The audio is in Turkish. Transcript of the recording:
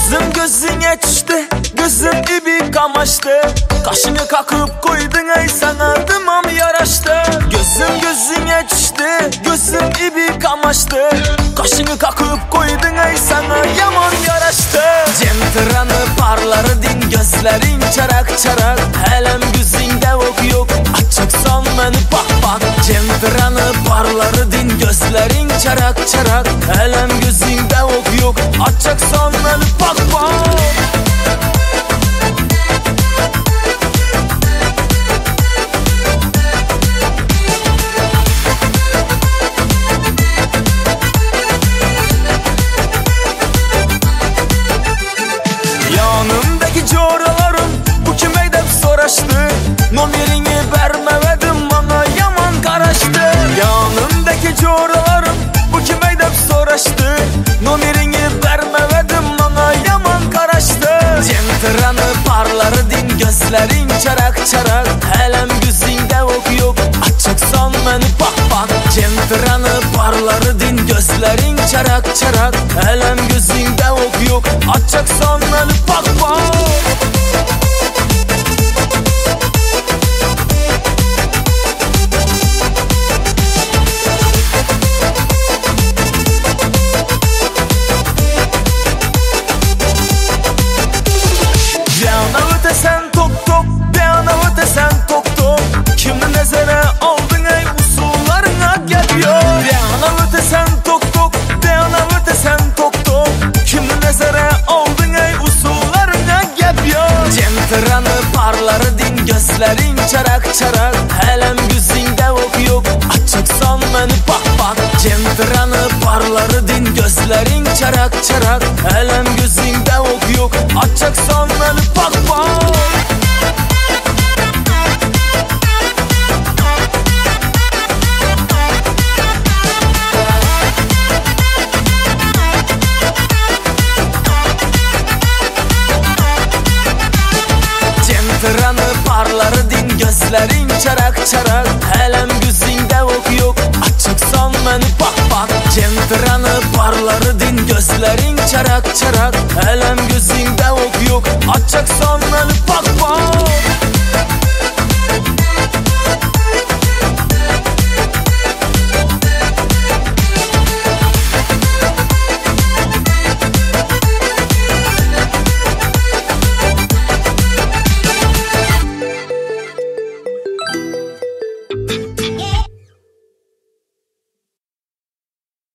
Gözüm gözüne düştü, gözüm gibi kamaştı. Kaşını kakıp koydun ey, sana dımam yaraştı. Gözüm gözüne düştü, gözüm gibi kamaştı. Kaşını kakıp koydun ey, sana yaman yaraştı. Centranı parları din, gözlerin çarak çarak. Elem gözünde ok yok, açıksan beni bak bak. Centranı parları din, gözlerin çarak çarak. Elem gözünde ok yok, açıksan beni bak bak. Yanımdaki coralarım bu kim eydep soraştı. Numerini vermemedim, bana yaman karaştı. Yanımdaki coralarım bu kim eydep soraştı. Numerini vermemedim, bana yaman karaştı. Centranı parları din, gözlerin çarak çarak. Elem gözünde ok yok, açıksan beni bak bak. Centranı parları din, gözlerin çarak çarak. Elem gözünde ok yok, açıksan beni bak bak. Yana ötesen tok tok, yana ötesen tok tok. Kimi nezere aldın ey, usullarına geliyor. Yana ötesen tok tok, yana ötesen tok tok. Kimi nezere aldın ey, usullarına geliyor. Centranı parları din, gözlerin çarak çarak. Elem gözünde ok yok, açıksan beni bak bak. Centranı parları din, gözlerin çarak çarak. Elem gözünde ok yok, açıksan beni bak bak. Centranı parları din, gözlerin çarak çarak. Elem gözünde ok yok, açıksan beni bak bak. Centranı parları din, gözlerin çarak çarak. Elem gözünde ok yok, açıksan beni bak bak.